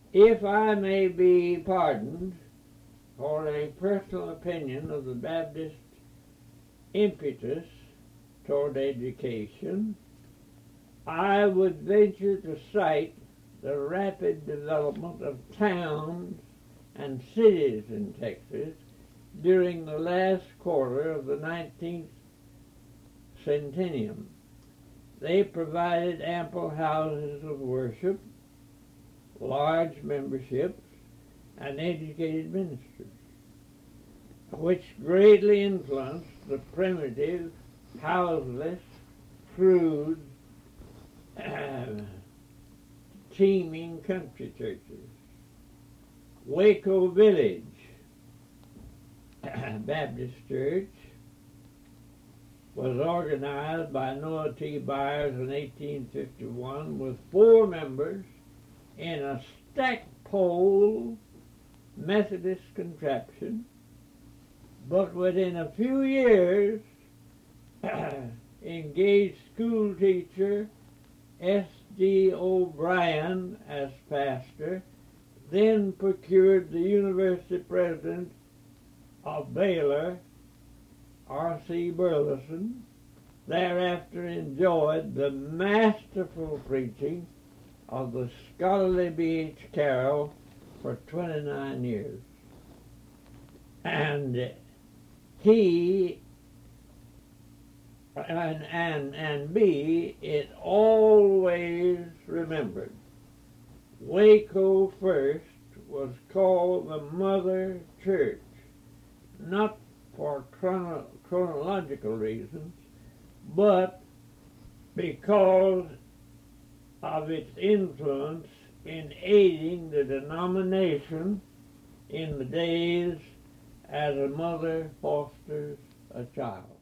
If I may be pardoned for a personal opinion of the Baptist impetus toward education, I would venture to cite the rapid development of towns and cities in Texas during the last quarter of the 19th centennium. They provided ample houses of worship, large memberships, and educated ministers, which greatly influenced the primitive, houseless, crude, teeming country churches. Waco Village Baptist Church was organized by Noah T. Byers in 1851 with 4 members in a stack-pole Methodist contraption, but within a few years engaged school teacher S.D. O'Brien as pastor, then procured the university president of Baylor, R.C. Burleson, thereafter enjoyed the masterful preaching of the scholarly B.H. Carroll for 29 years. And he and B, it always remembered. Waco first was called the Mother Church, not for chronological reasons, but because of its influence in aiding the denomination in the days as a mother fosters a child.